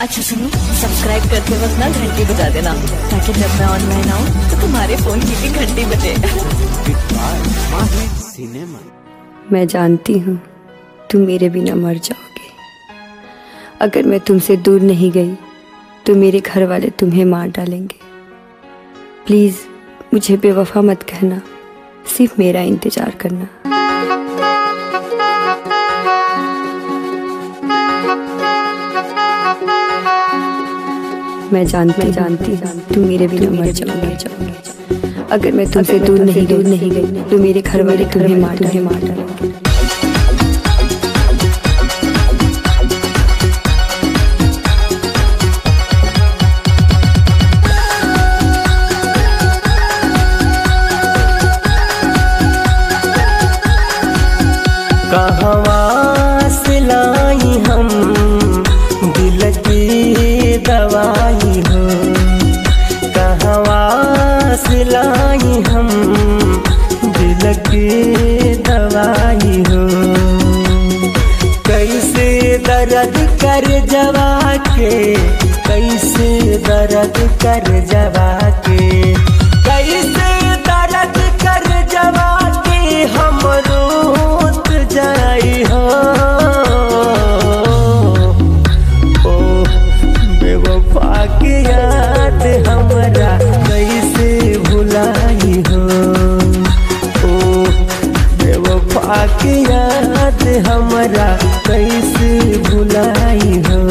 अच्छा सुनो, सब्सक्राइब करते वक्त ना घंटी बजा देना, ताकि जब मैं ऑनलाइन आऊँ तो तुम्हारे फोन की भी घंटी बजे। मैं जानती हूँ तुम मेरे बिना मर जाओगे। अगर मैं तुमसे दूर नहीं गई तो मेरे घर वाले तुम्हें मार डालेंगे। प्लीज मुझे बेवफा मत कहना, सिर्फ मेरा इंतजार करना। मैं जानती हूँ तुम मेरे बिना मर जाओगे। अगर मैं तुमसे दूर नहीं गई तो मेरे घर वाले तुम्हें मार डालेंगे। कहवा से लाई हम दिल की दवाई हो, कहवा से लाई हम दिल की दवाई हो। कैसे दर्द कर जवा के, कैसे दर्द कर जवा के, कैसे दर्द कर जवा के हम रोत जाई हो। ओ बेवफा की याद हमरा कैसे भुलाई हो। ओ बेवफा की याद हमरा कैसे भुलाई हो।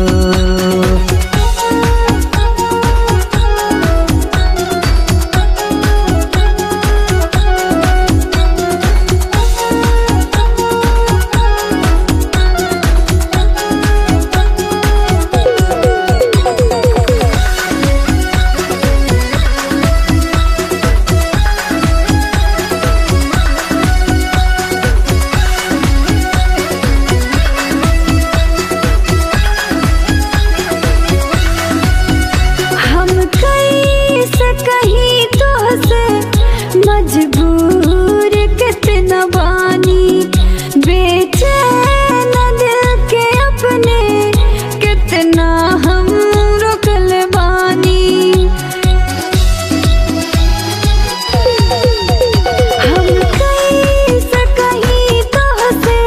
मजबूर कितना बानी, बेचैन दिल के अपने कितना हम रुकल बानी। हम कैसे कहीं तो से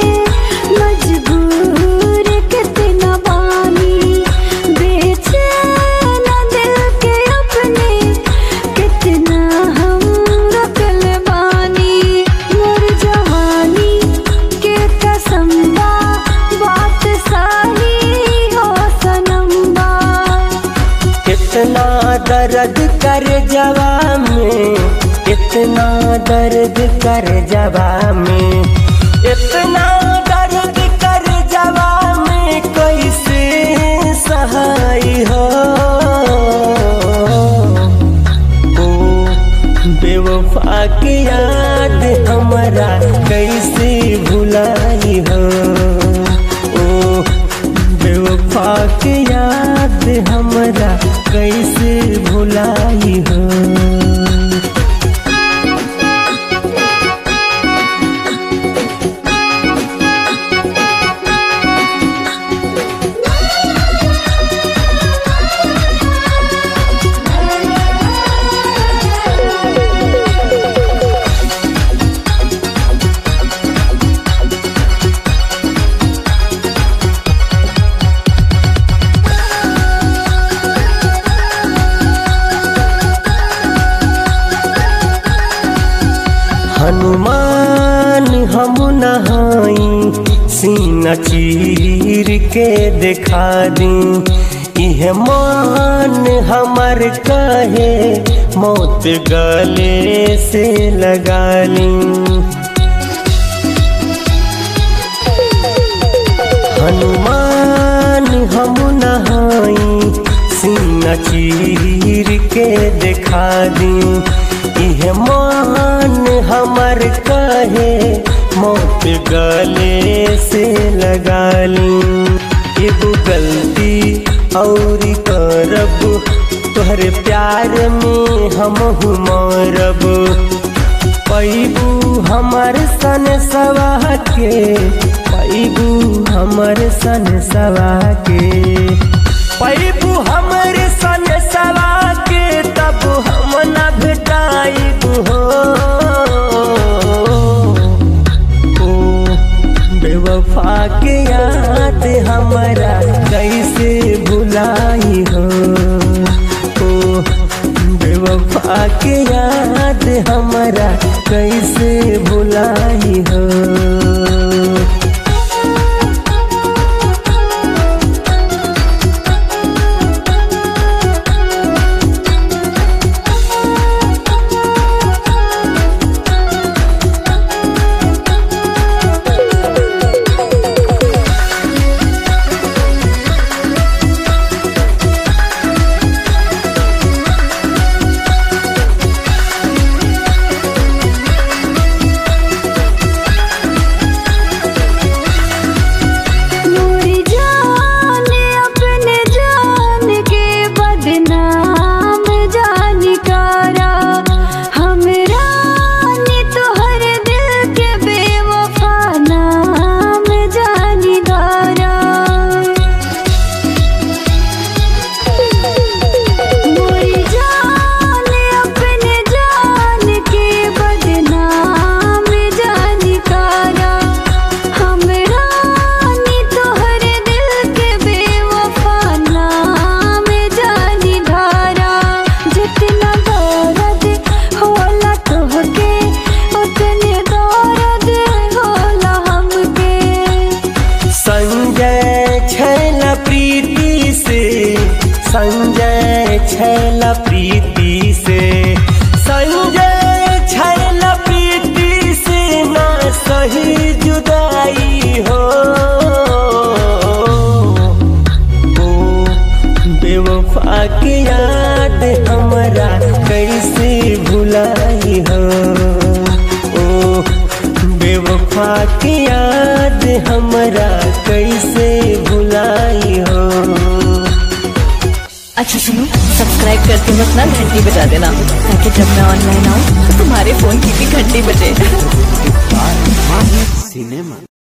मजबूर कितना बानी, बेचैन दिल के अपने कितना हम इतना दर्द कर जवा में, इतना दर्द कर जवा में, इतना दर्द कर जवा में कैसे सहाय हो। ओ बेवफा की याद हमरा कैसे भुलाई हो। ओ बेवफा की याद हमरा कैसे भुलाई हो। हनुमान हम नहाई सीना चीर के दिखा दी। यह मान हमर कहे मौत गले से लगा ली। हनुमान हम नहाई सीना चीर के दिखा दी। यह मान हमर कहे मौत गले से लगा ली। एगो गलती और करब तोहरे प्यार में हम मरब। पैबू हमर सन सवा के, पैबू हमर सन सवा के। संजय छैला प्रीति से, संजय छैला प्रीति से ना सही जुदाई हो। ओ बेवफा की याद हमरा कैसे भुलाई हो। ओ बेवफा की याद हमरा कैसे भुलाई हो। अच्छा सुनो, सब्सक्राइब करते वक्त ना घंटी बजा देना, ताकि जब मैं ऑनलाइन आऊँ तो तुम्हारे फोन की भी घंटी बजे। सिनेमा।